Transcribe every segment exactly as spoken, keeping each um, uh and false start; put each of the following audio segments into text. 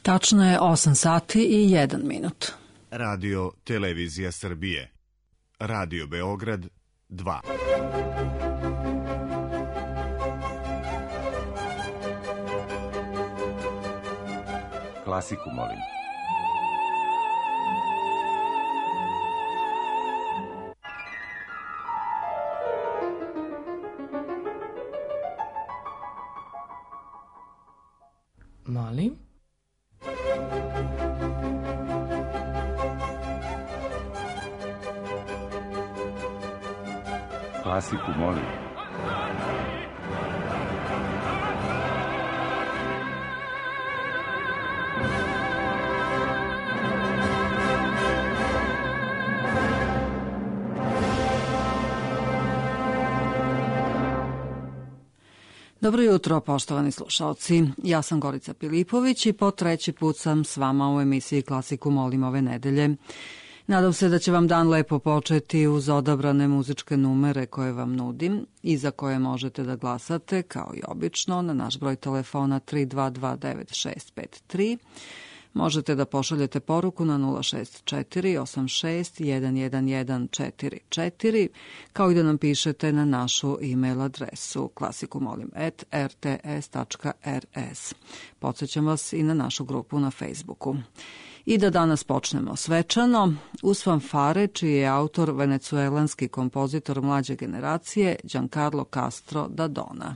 Tačno je osam sati i jedan minut. Radio Televizija Srbije. Radio Beograd dva. Klasiku molim. Molim? Klasiku molim. Dobro jutro, poštovani slušalci. Ja sam Gorica Pilipović i po treći put sam s vama u emisiji Klasiku molim ove nedelje. Nadam se da će vam dan lepo početi uz odabrane muzičke numere koje vam nudim i za koje možete da glasate, kao i obično, na naš broj telefona tri dva dva devet šest pet tri. Možete da pošaljete poruku na nula šest četiri osam šest jedan jedan jedan četiri četiri, kao i da nam pišete na našu e-mail adresu klasikumolim at r t s tačka r s. Podsećam vas i na našu grupu na Facebooku. I da danas počnemo svečano, uz fanfare čiji je autor venecuelanski kompozitor mlađe generacije Giancarlo Castro da Dona.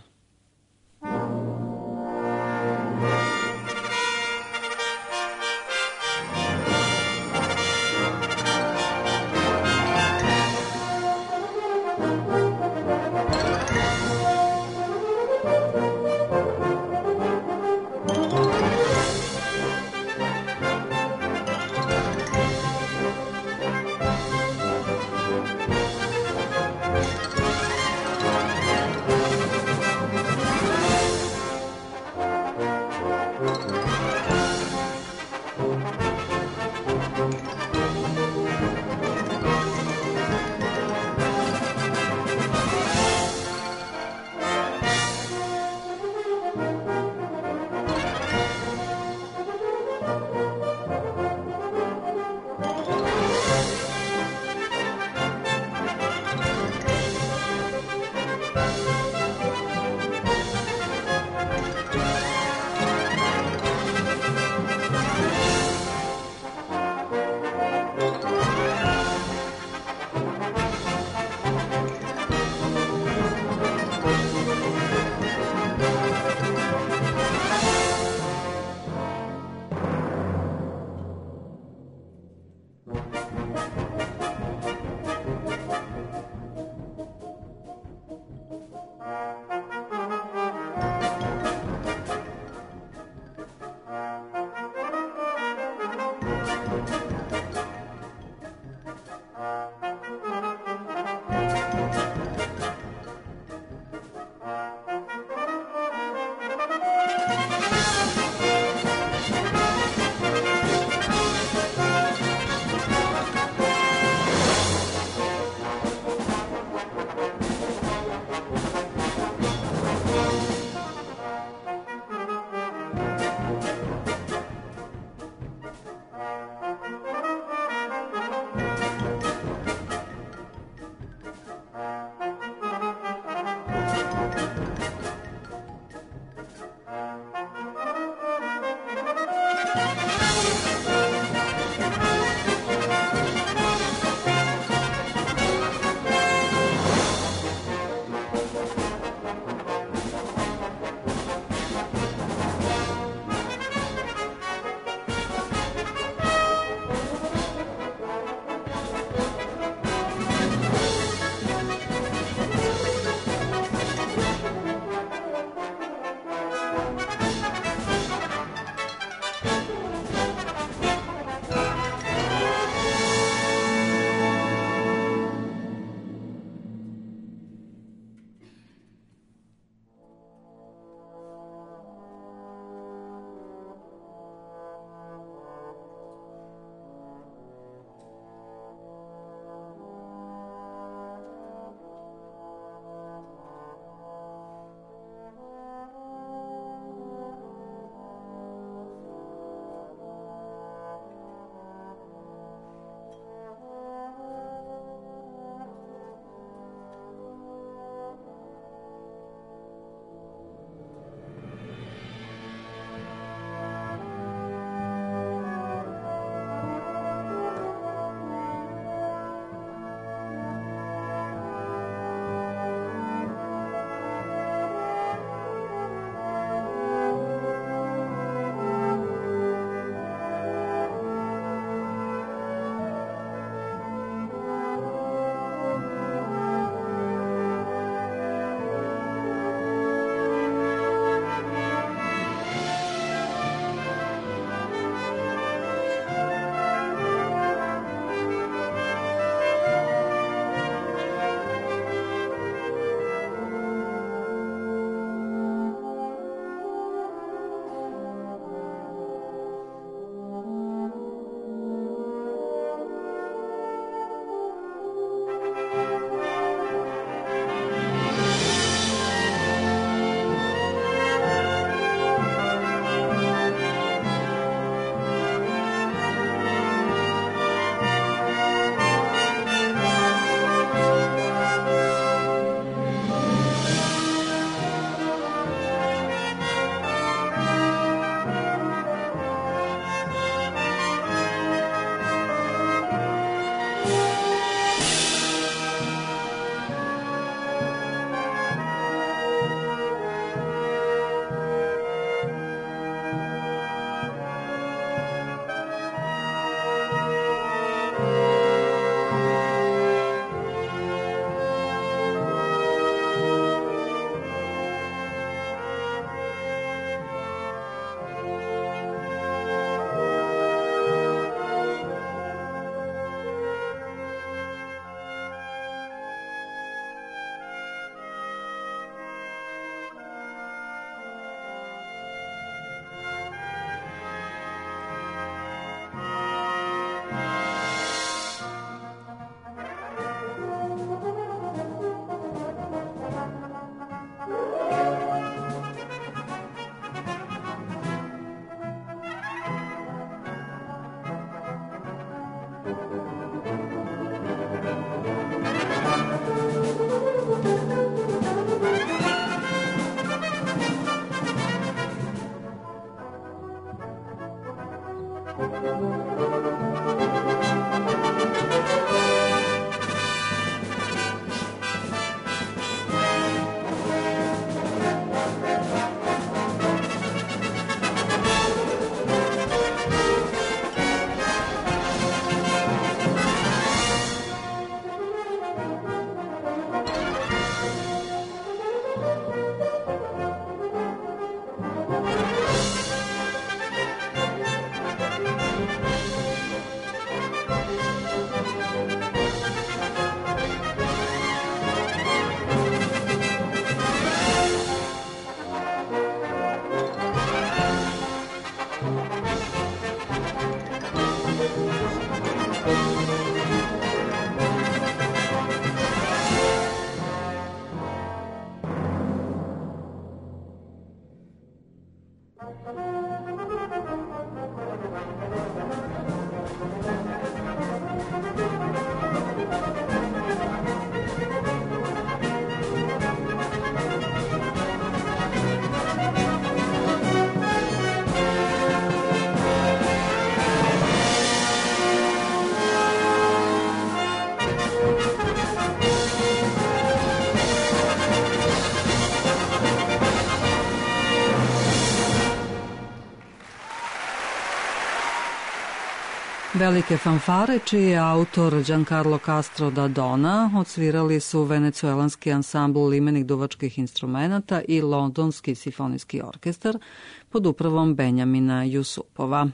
Velike fanfare, čiji je autor Giancarlo Castro da Dona, odsvirali su venecuelanski ansambl limenih duvačkih instrumenata i londonski simfonijski orkestar pod upravom Benjamina Jusupova.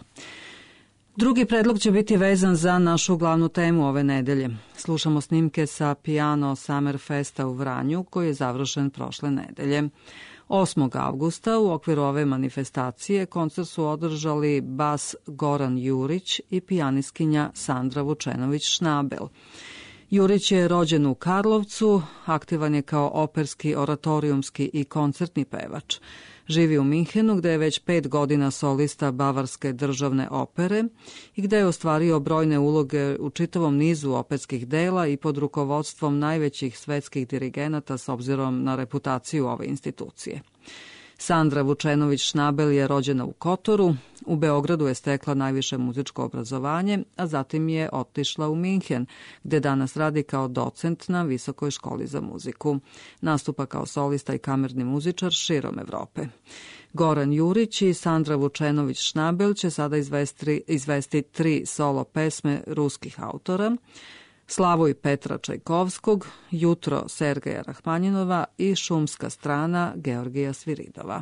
Drugi predlog će biti vezan za našu glavnu temu ove nedelje. Slušamo snimke sa Piano Summer Festa u Vranju, koji je završen prošle nedelje. osmog avgusta u okviru ove manifestacije koncert su održali bas Goran Jurić i pijanistkinja Sandra Vučenović-Šnabel. Jurić je rođen u Karlovcu, aktivan je kao operski, oratorijumski i koncertni pevač. Živi u Minhenu, gde je već pet godina solista Bavarske državne opere i gde je ostvario brojne uloge u čitavom nizu operskih dela i pod rukovodstvom najvećih svetskih dirigenata s obzirom na reputaciju ove institucije. Sandra Vučenović-Šnabel je rođena u Kotoru, u Beogradu je stekla najviše muzičko obrazovanje, a zatim je otišla u Minhen, gde danas radi kao docent na Visokoj školi za muziku. Nastupa kao solista i kamerni muzičar širom Evrope. Goran Jurić i Sandra Vučenović-Šnabel će sada izvesti, izvesti tri solo pesme ruskih autora: Slavoj Petra Čajkovskog, Jutro Sergeja Rahmanjinova i Šumska strana Georgija Sviridova.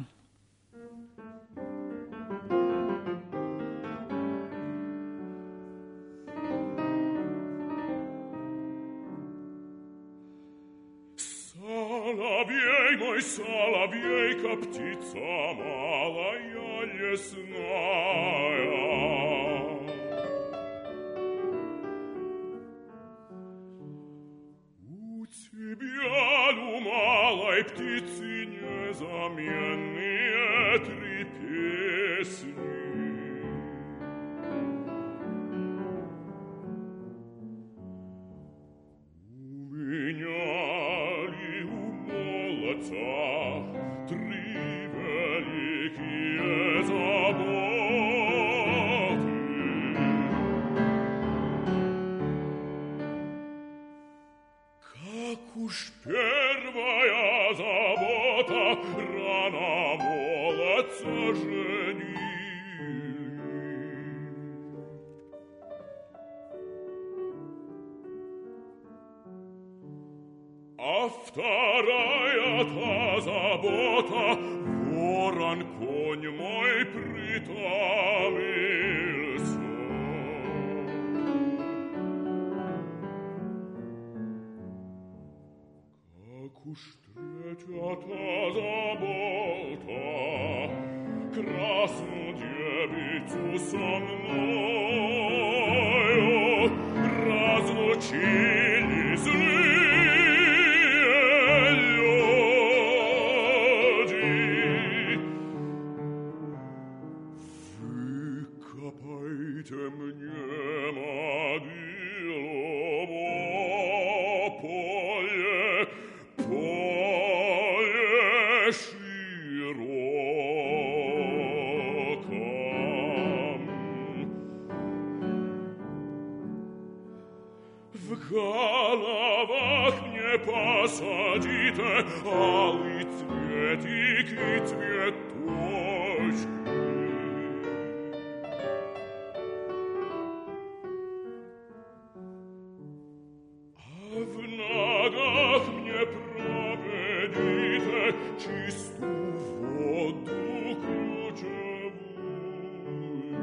Соловей мой, соловейка, птица малая лесная, тебя, у малой птицы, незаменные три песни. У меня ли у молодца три великие заботы? Как уж первая забота рано молодца женили, а вторая та забота ворон конь мой притомился. Уж третья-то забота красную девицу со мною разлучили злые люди. Выкопайте мне могилу в поле, поле широком, головах мне посадите алый цветик и цветочки. А в ногах мне проведите чистую воду ключевую.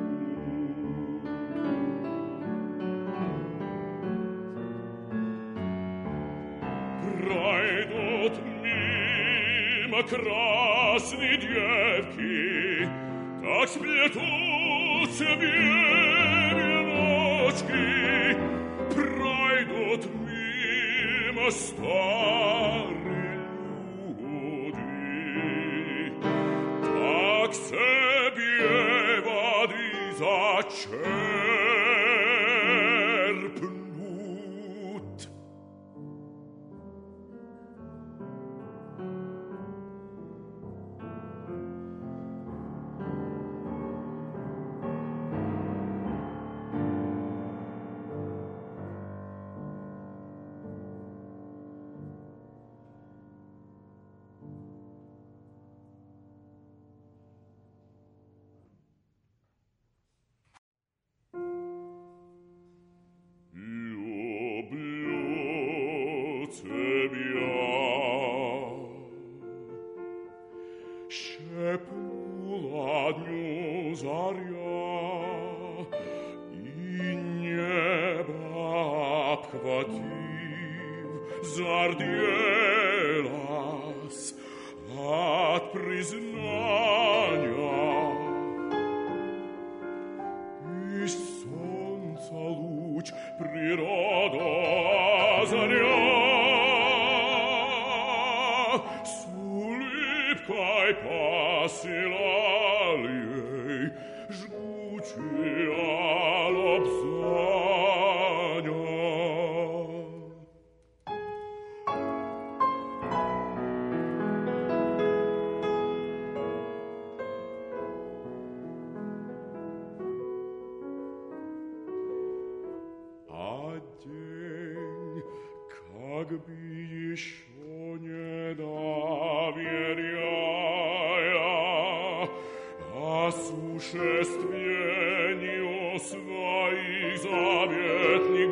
Пройдут мимо красные девки, так сплетутся веночки. Пройдут мимо старые люди, так себе воды зачерпнут. Люблю тебя, шепнула дню заря, и небо обхватив, зарделась от признания. И солнца луч природа озаря, с улыбкой посылал ей жгучий лобзания. А день как бы еще не доверяя осуществлению своих заветных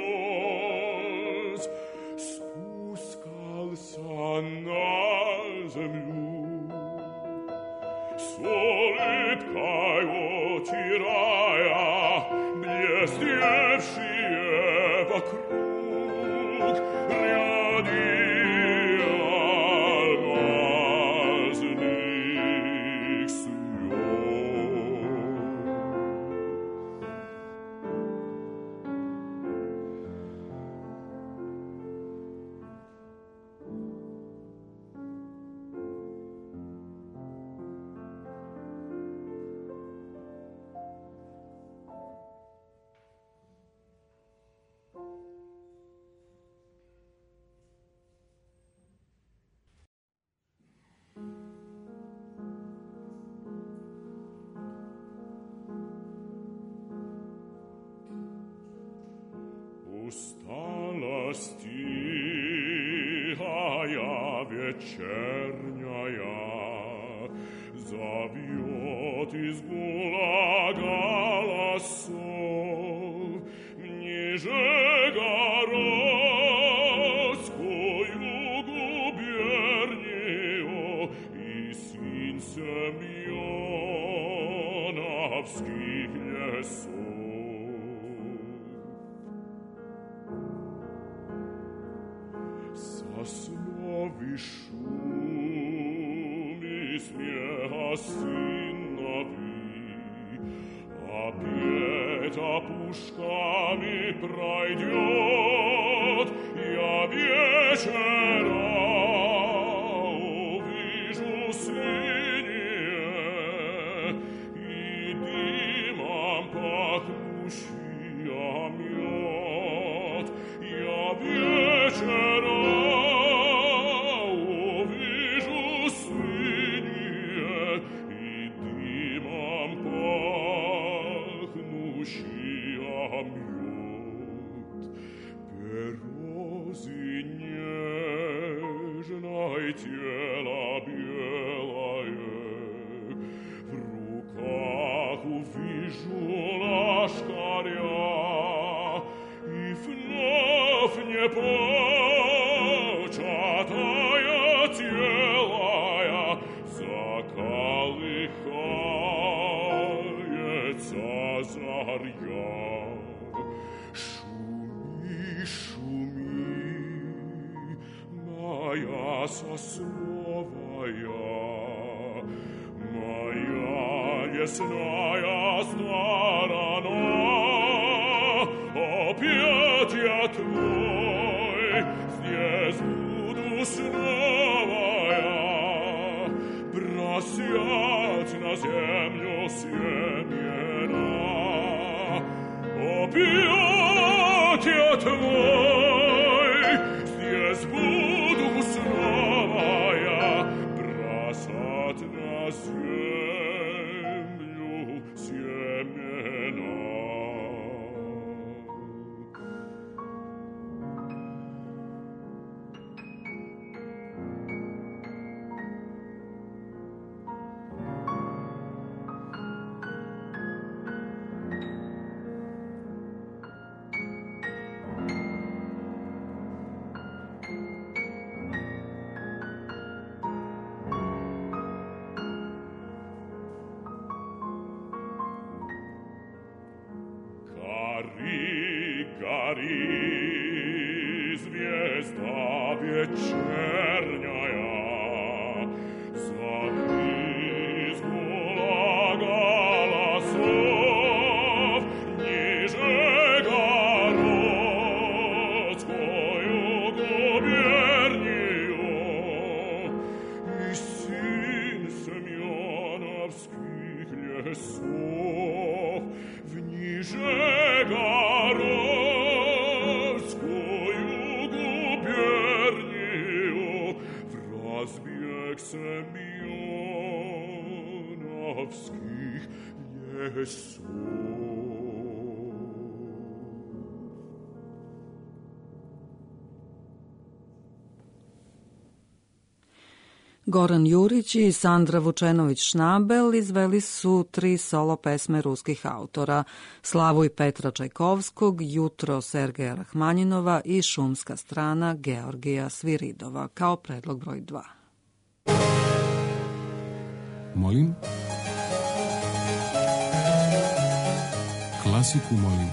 грез, спускался на землю, с улыбкой утирая блестевшие вокруг ряды алмазных слез. Усталость тихая вечерняя зовет из гула голосов ниже Городскую губернию и сын Семеновских лесов. Сосновый шум и смеха сыновей опять опушками пройдет. Я вечера увижу синее и дымом пахнущий омет. Я вечера непочатая целая заколыхается заря. Шуми, шуми, моя сосновая, моя лесная сторона, опять я твой, здесь буду снова я бросать на землю семена. Опять я твой, здесь буду снова я бросать на землю семена. Гори, гори, звезда вечерняя, завизгнула голосов ниже городскую губернию, и сын семеновских лесов в ниже городскую губернию в разбег семеновских лесов. Goran Jurić i Sandra Vučenović-Šnabel izveli su tri solo pesme ruskih autora: Slavuj Petra Čajkovskog, Jutro Sergeja Rahmanjinova i Šumska strana Georgija Sviridova, kao predlog broj dva. Molim? Klasiku molim.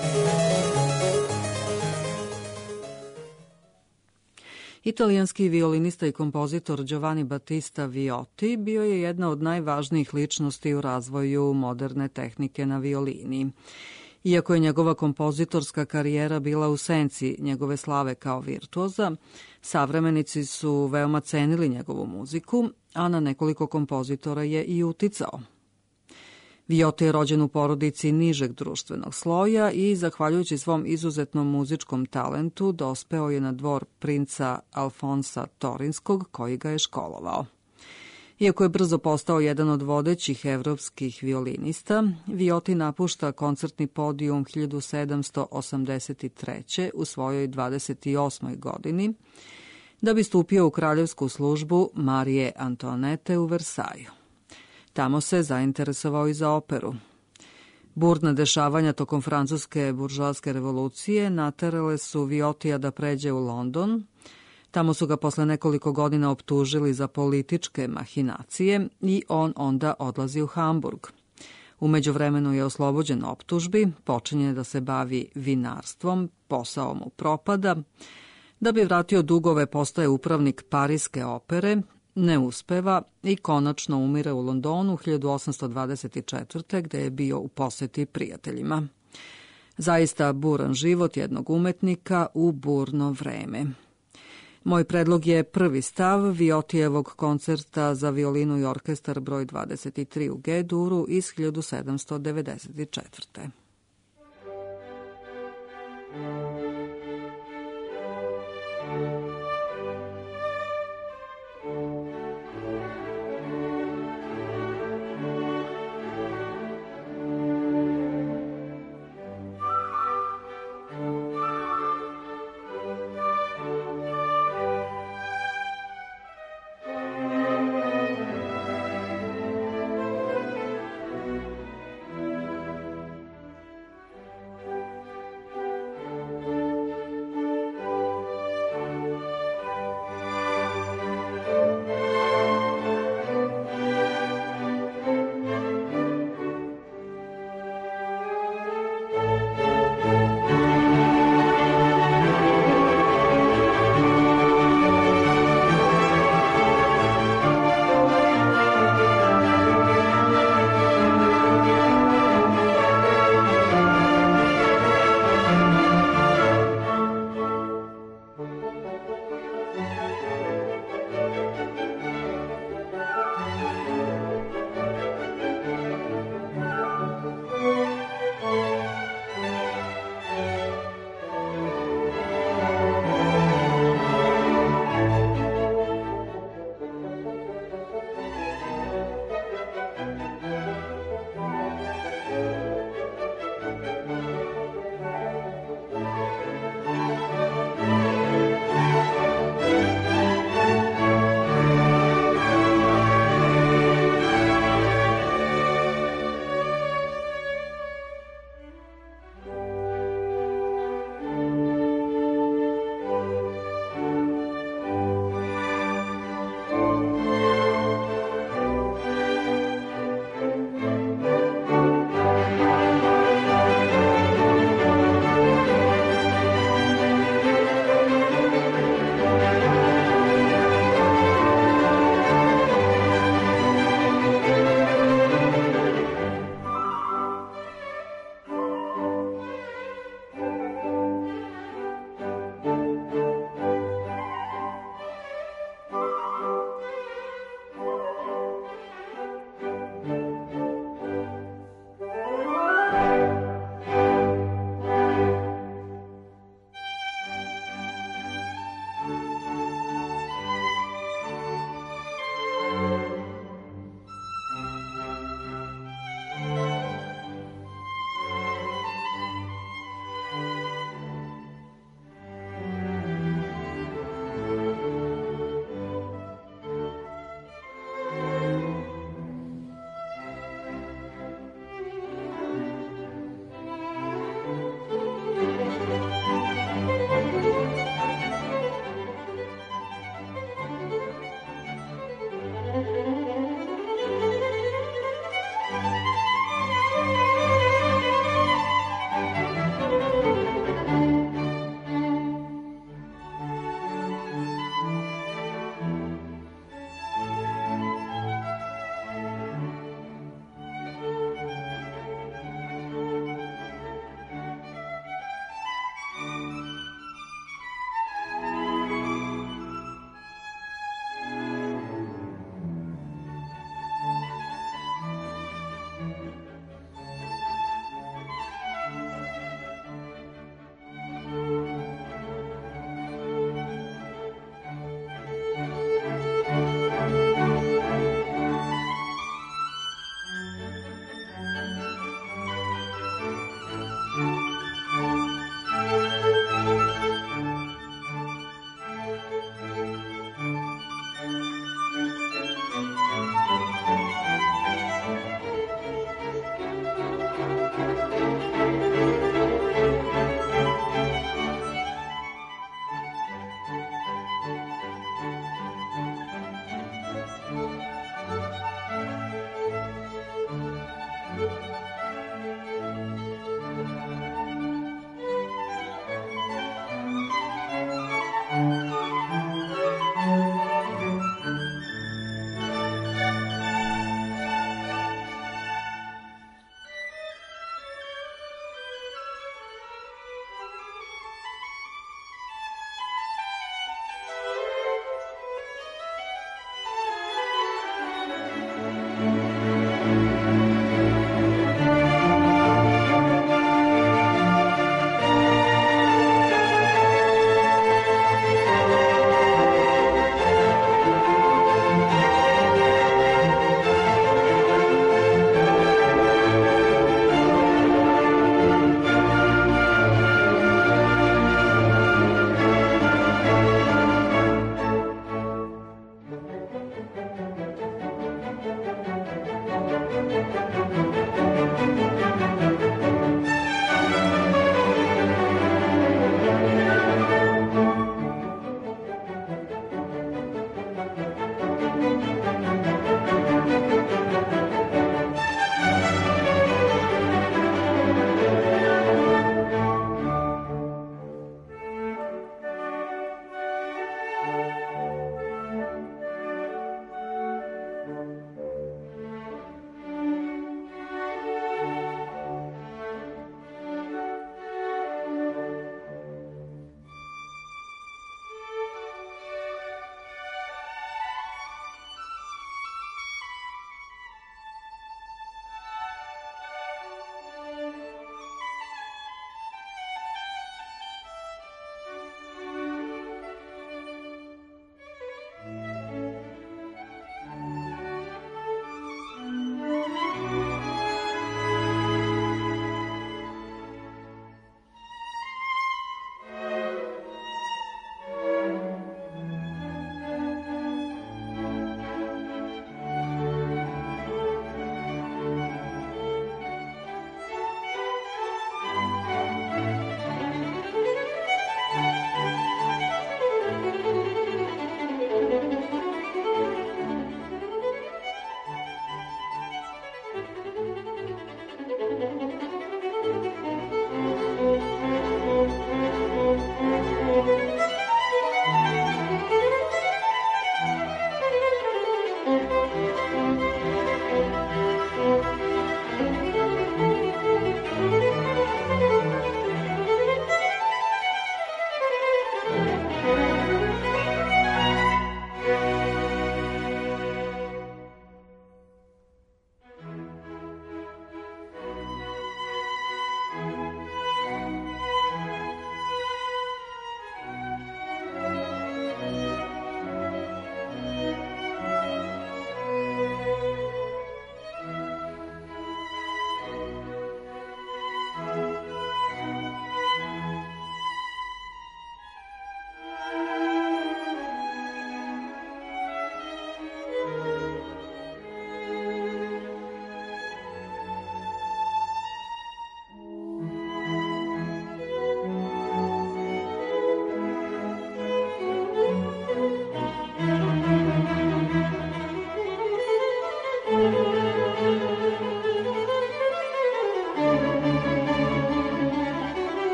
Italijanski violinista i kompozitor Giovanni Battista Viotti bio je jedna od najvažnijih ličnosti u razvoju moderne tehnike na violini. Iako je njegova kompozitorska karijera bila u senci njegove slave kao virtuoza, savremenici su veoma cenili njegovu muziku, a na nekoliko kompozitora je i uticao. Viotti je rođen u porodici nižeg društvenog sloja i, zahvaljujući svom izuzetnom muzičkom talentu, dospeo je na dvor princa Alfonsa Torinskog, koji ga je školovao. Iako je brzo postao jedan od vodećih evropskih violinista, Viotti napušta koncertni podijum hiljadu sedamsto osamdeset treće u svojoj dvadeset osmoj godini, da bi stupio u kraljevsku službu Marije Antoanete u Versaju. Tamo se zainteresovao i za operu. Burna dešavanja tokom francuske buržoaske revolucije naterale su Viotija da pređe u London. Tamo su ga posle nekoliko godina optužili za političke mahinacije i on onda odlazi u Hamburg. U međuvremenu je oslobođen optužbi, počinje da se bavi vinarstvom, posao mu propada. Da bi vratio dugove, postaje upravnik Pariske opere, ne uspeva i konačno umire u Londonu hiljadu osamsto dvadeset četvrte. gde je bio u poseti prijateljima. Zaista buran život jednog umetnika u burno vreme. Moj predlog je prvi stav Viotijevog koncerta za violinu i orkestar broj dvadeset tri u G-duru iz hiljadu sedamsto devedeset četvrte.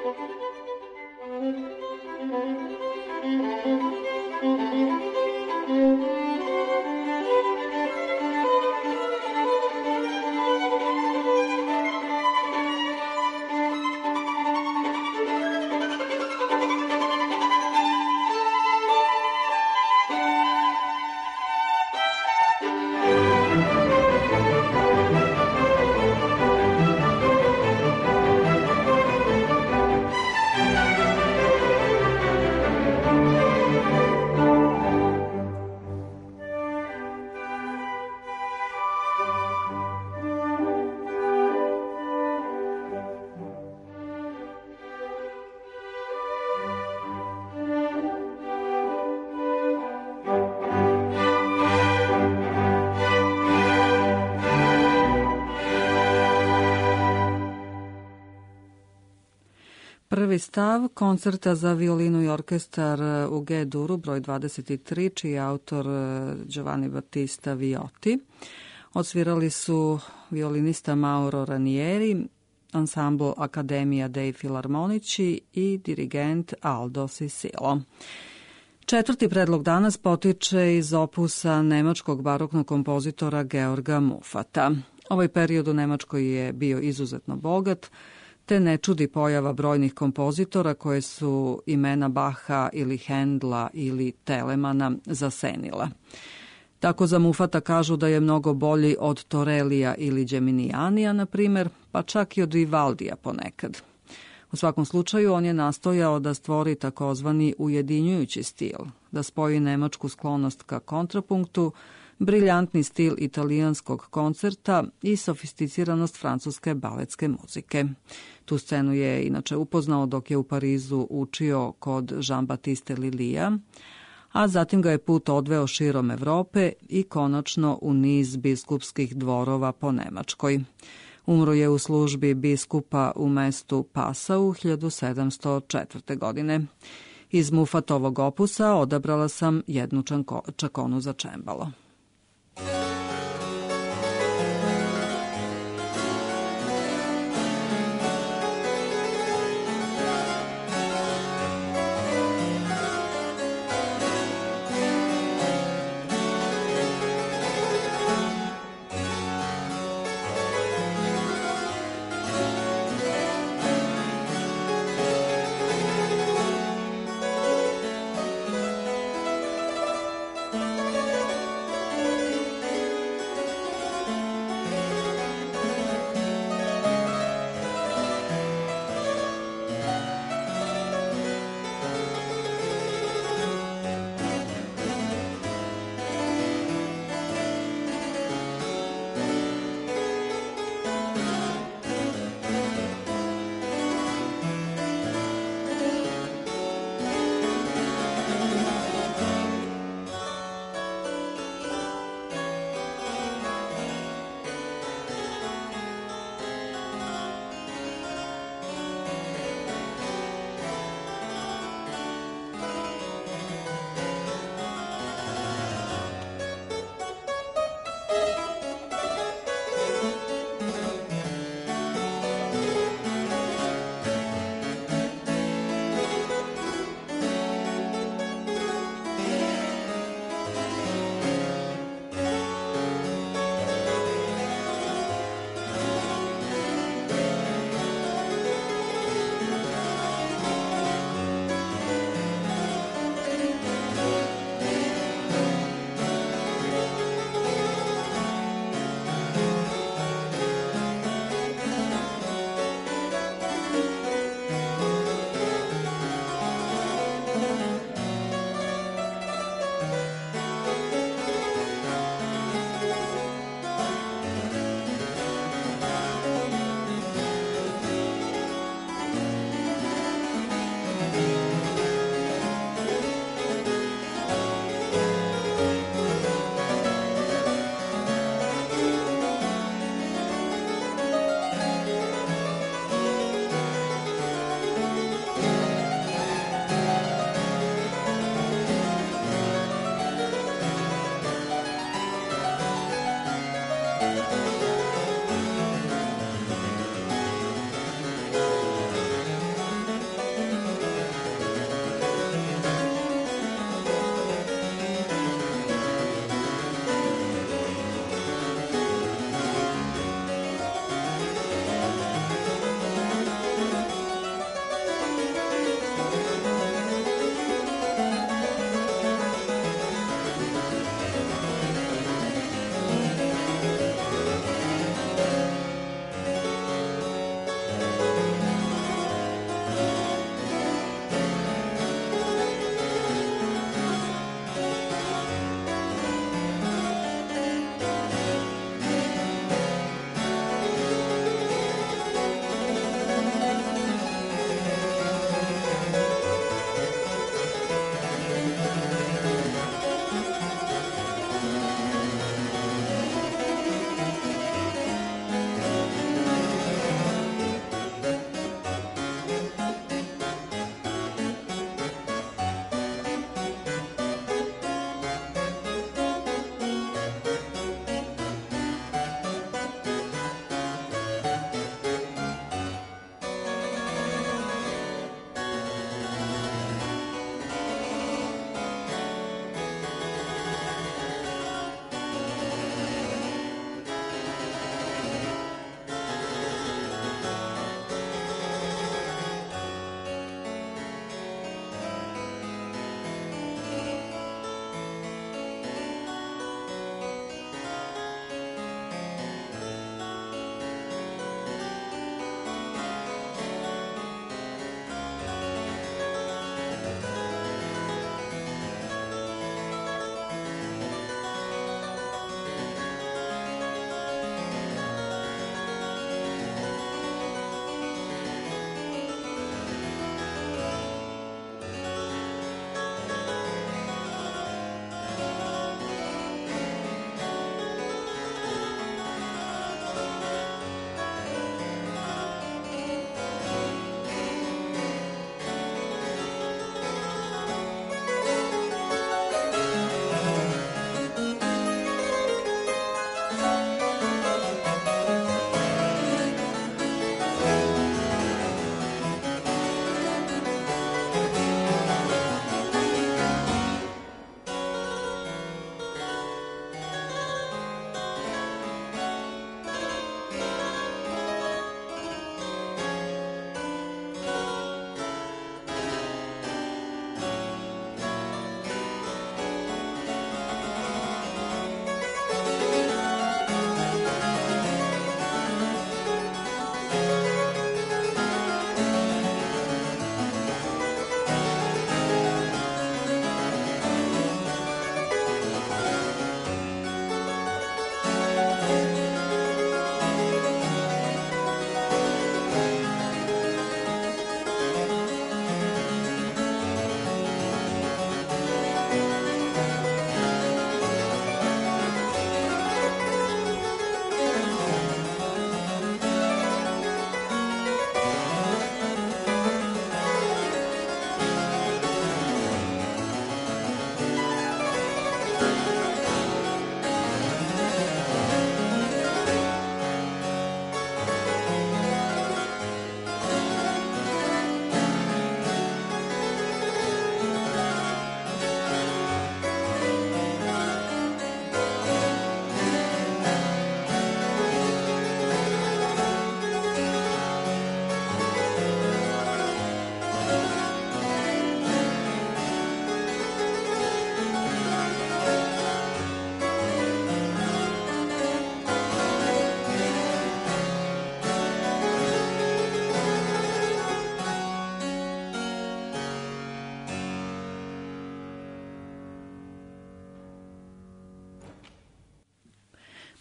Prvi stav koncerta za violinu i orkestar u G-duru broj dvadeset tri, čiji je autor Giovanni Battista Viotti. Odsvirali su violinista Mauro Ranieri, ansambl Akademija dei Filarmonici i dirigent Aldo Sisilo. Četvrti predlog danas potiče iz opusa nemačkog baroknog kompozitora Georga Muffata. Ovaj period u Nemačkoj je bio izuzetno bogat, te ne čudi pojava brojnih kompozitora koje su imena Bacha ili Hendla ili Telemana zasenila. Tako za Muffata kažu da je mnogo bolji od Torelija ili Geminianija, na primer, pa čak i od Vivaldija ponekad. U svakom slučaju on je nastojao da stvori takozvani ujedinjujući stil, da spoji nemačku sklonost ka kontrapunktu, briljantni stil italijanskog koncerta i sofisticiranost francuske baletske muzike. Tu scenu je inače upoznao dok je u Parizu učio kod Jean-Baptiste Lilija, a zatim ga je put odveo širom Evrope i konačno u niz biskupskih dvorova po Nemačkoj. Umro je u službi biskupa u mestu Passau hiljadu sedamsto četvrte. godine. Iz Muffatovog opusa odabrala sam jednu čakonu za čembalo.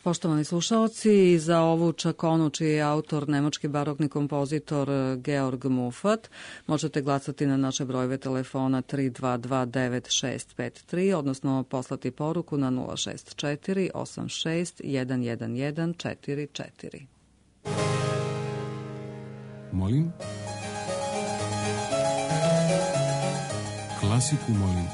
Poštovani slušaoci, za ovu čakonu čiji je autor nemački barokni kompozitor Georg Muffat možete glasati na naše brojeve telefona tri dva dva devet šest pet tri, odnosno poslati poruku na nula šest četiri osam šest jedan jedan jedan četiri četiri. Molim? Klasiku molim.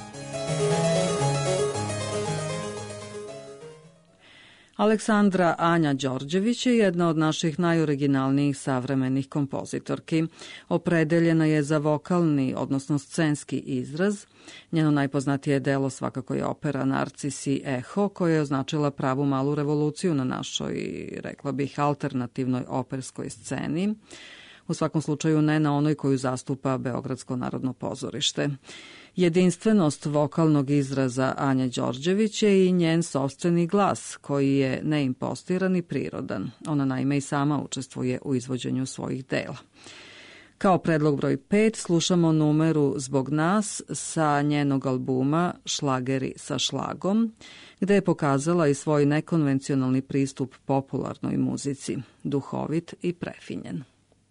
Aleksandra Anja Đorđević je jedna od naših najoriginalnijih savremenih kompozitorki. Opredeljena je za vokalni, odnosno scenski izraz. Njeno najpoznatije delo svakako je opera Narcis i Eho, koja je označila pravu malu revoluciju na našoj, rekla bih, alternativnoj operskoj sceni. U svakom slučaju ne na onoj koju zastupa Beogradsko narodno pozorište. Jedinstvenost vokalnog izraza Anje Đorđević je i njen sopstveni glas, koji je neimpostiran i prirodan. Ona naime i sama učestvuje u izvođenju svojih dela. Kao predlog broj pet slušamo numeru Zbog nas sa njenog albuma Šlageri sa šlagom, gde je pokazala i svoj nekonvencionalni pristup popularnoj muzici, duhovit i prefinjen.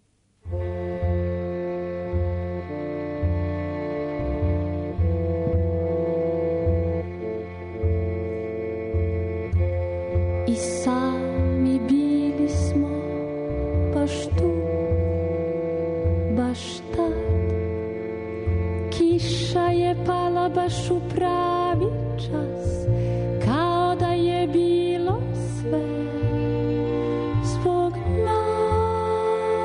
I sami bili smo baš tu, baš tad. Kiša je pala baš u pravi čas, kao da je bilo sve zbog nas.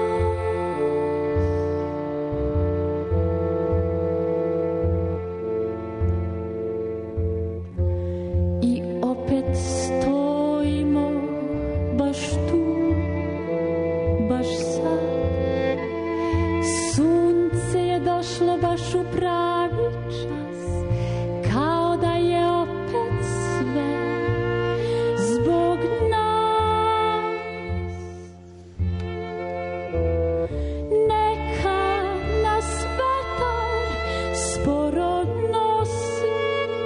I opet stojimo baš tu, baš sad. Sunce je došlo baš u pravi čas, kao da je opet sve zbog nas. Neka nas vetar sporo nosi,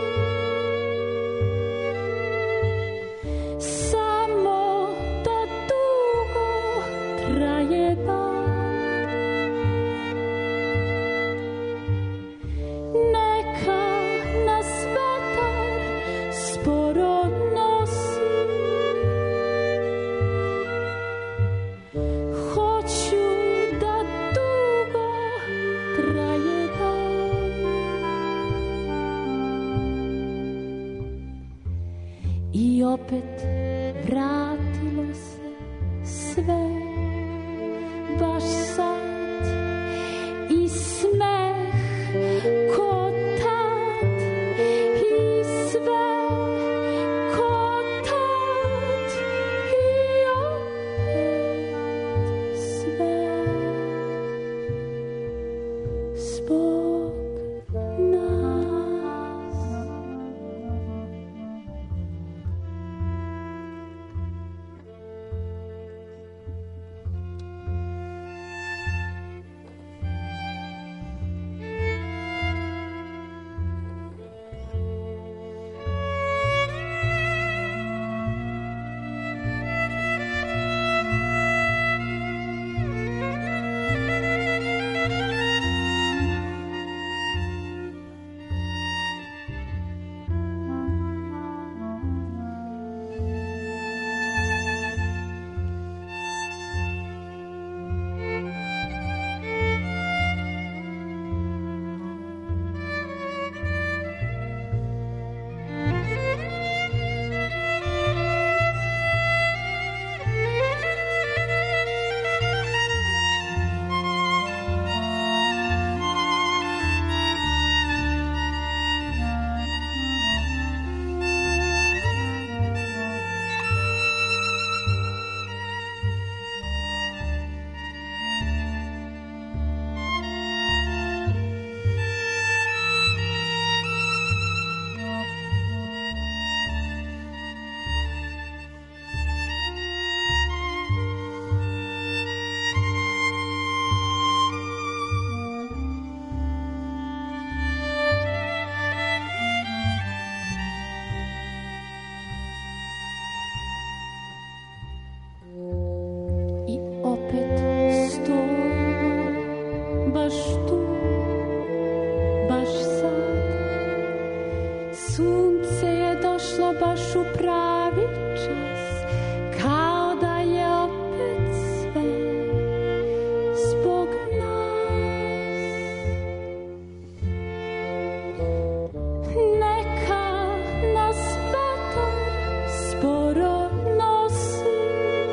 samo da dugo traje dan. Neka nas vetar sporo nosi, hoću da dugo traje dan. I opet vratilo se sve baš sad, i smeh ko tad, i sve ko tad, i opet sve zbog nas. baš tu, baš sad. Sunce je došlo baš u pravi čas, kao da je opet sve zbog nas. Neka nas vetar sporo nosi,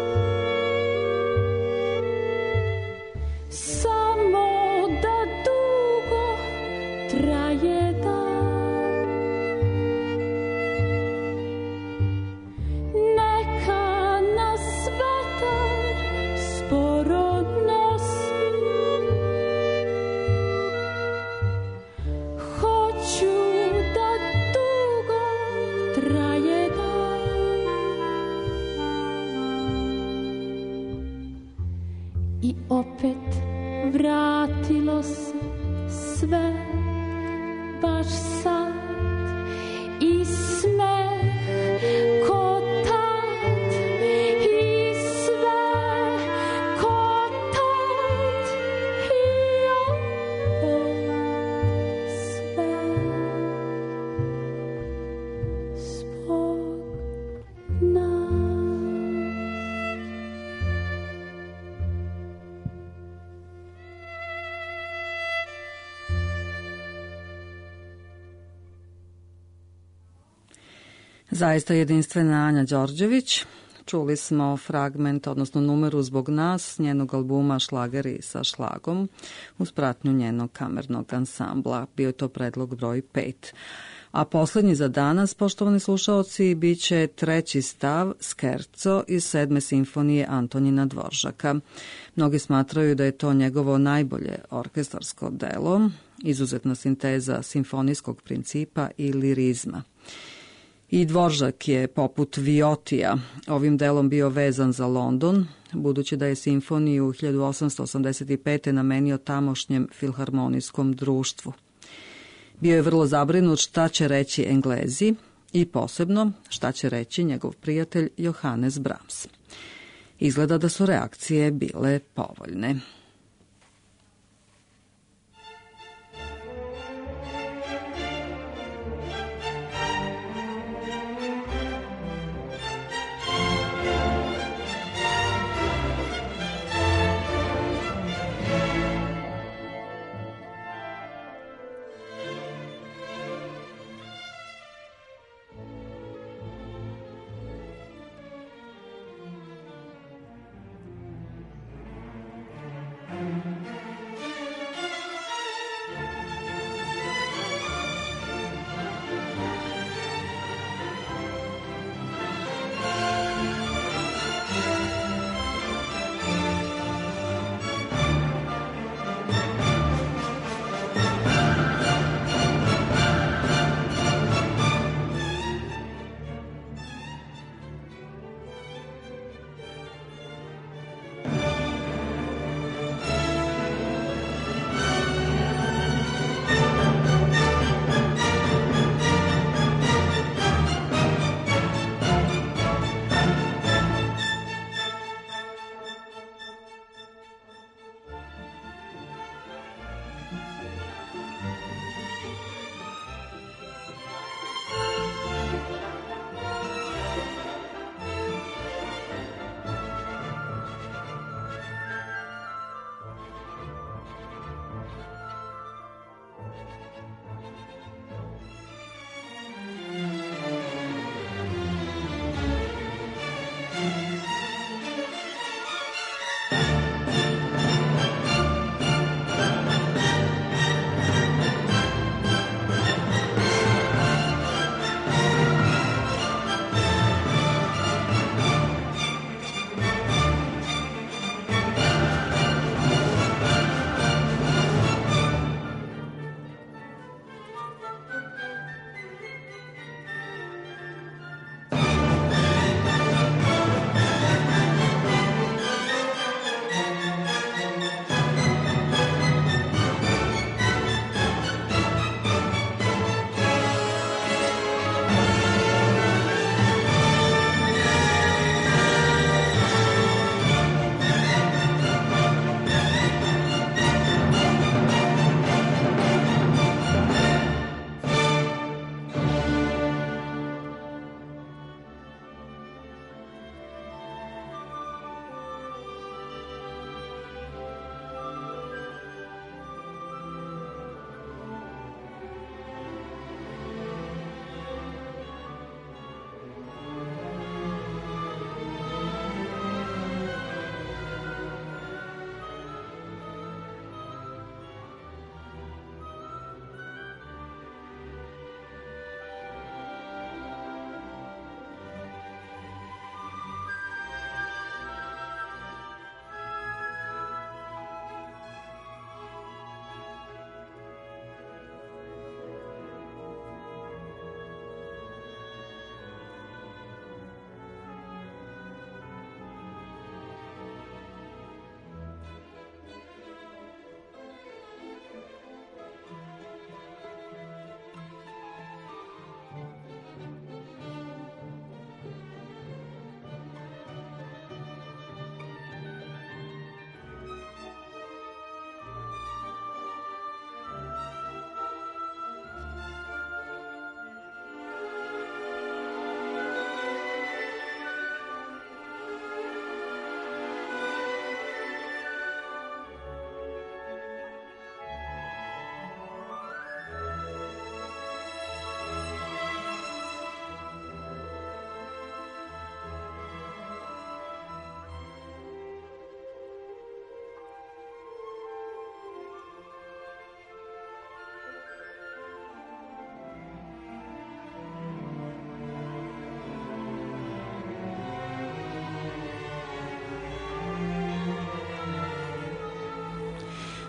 samo da dugo traje dan. Neka nas vetar sporo nosi, hoću da dugo traje dan. I opet vratilo se sve baš sad i smeh ko tad i sve ko tad i opet sve zbog nas. Zaista jedinstvena Anja Đorđević. Čuli smo fragment, odnosno numeru Zbog nas, njenog albuma Šlageri sa šlagom, uz pratnju njenog kamernog ansambla. Bio je to predlog broj pet. A poslednji za danas, poštovani slušaoci, bit će treći stav Scherzo iz sedme simfonije Antonina Dvoržaka. Mnogi smatraju da je to njegovo najbolje orkestarsko delo, izuzetna sinteza simfonijskog principa i lirizma. I Dvoržak je, poput Viotija, ovim delom bio vezan za London, budući da je simfoniju hiljadu osamsto osamdeset pete namenio tamošnjem filharmonijskom društvu. Bio je vrlo zabrinut šta će reći Englezi i posebno šta će reći njegov prijatelj Johannes Brahms. Izgleda da su reakcije bile povoljne.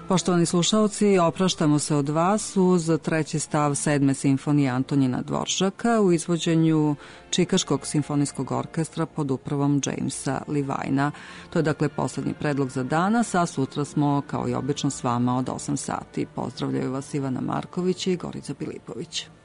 Poštovani slušalci, opraštamo se od vas uz treći stav sedme simfonije Antonina Dvoržaka u izvođenju Čikaškog simfonijskog orkestra pod upravom Jamesa Levina. To je dakle poslednji predlog za danas, a sutra smo kao i obično s vama od osam sati. Pozdravljaju vas Ivana Marković i Gorica Pilipović.